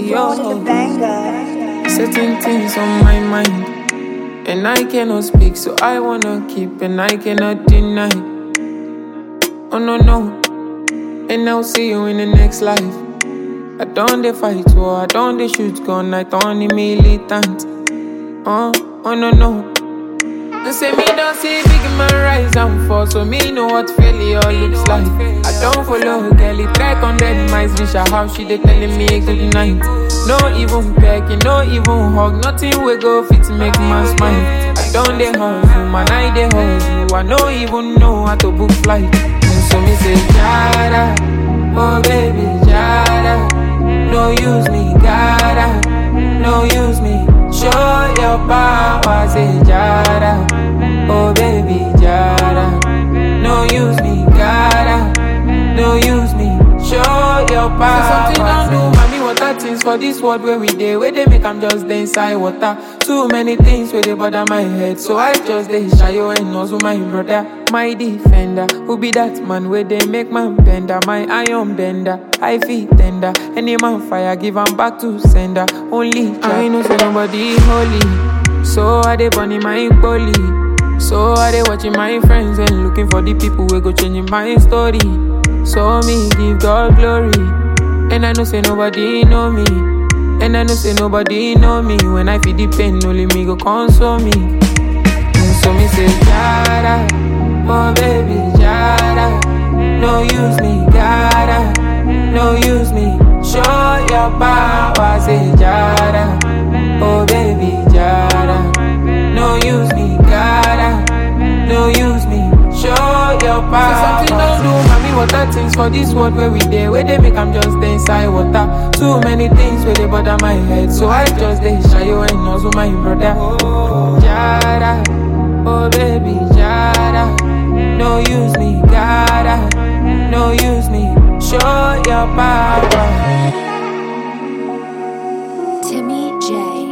yo. Certain things on my mind, and I cannot speak, so I wanna keep, and I cannot deny. Oh no, no, and I'll see you in the next life. I don't dey fight war, I don't dey shoot gun, I don't dey militant. Oh no, no. They say me don't see big man rise and fall, so me know what failure looks like. I don't follow girl, it track on dead mice, reach her house, she dey telling me good night. No even pecking, no even hug, nothing we go fit make man smile. I don't dey hustle, man, I dey hustle, I no even know how to book flight. So me say, Jada, oh baby, Jada, no use me, gotta, no use me. Show your power, say Jada, oh baby, Jada. No use me, gotta, no use me. Show your power. Say something don't do, mommy, water things for this world where we dey. Where they make I'm just dey inside water. Too many things where they bother my head, so I just dey shy and also my brother, my defender. Who be that man where they make man bender, my iron bender, I feel tender. Any man fire, give am back to sender. Only I know say nobody holy, so I dey burning my bully. So I dey watching my friends and looking for the people who go changing my story. So me give God glory, and I know say nobody know me, and I know say nobody know me. When I feel the pain, only me go console me. And so me say Jada, oh baby Jada, no use me, gotta, no use me. Show your power, say Jada, oh baby Jada, no use me, gotta, no use me. Show your power. Say something don't do, mommy, water things for this world where we dey. Where they make I'm just dey inside water. Too many things where they bother my head, so I just dey shy and also my brother. Jada, oh baby Jada, no use me, gotta, no use me. Show your power. Timmy J.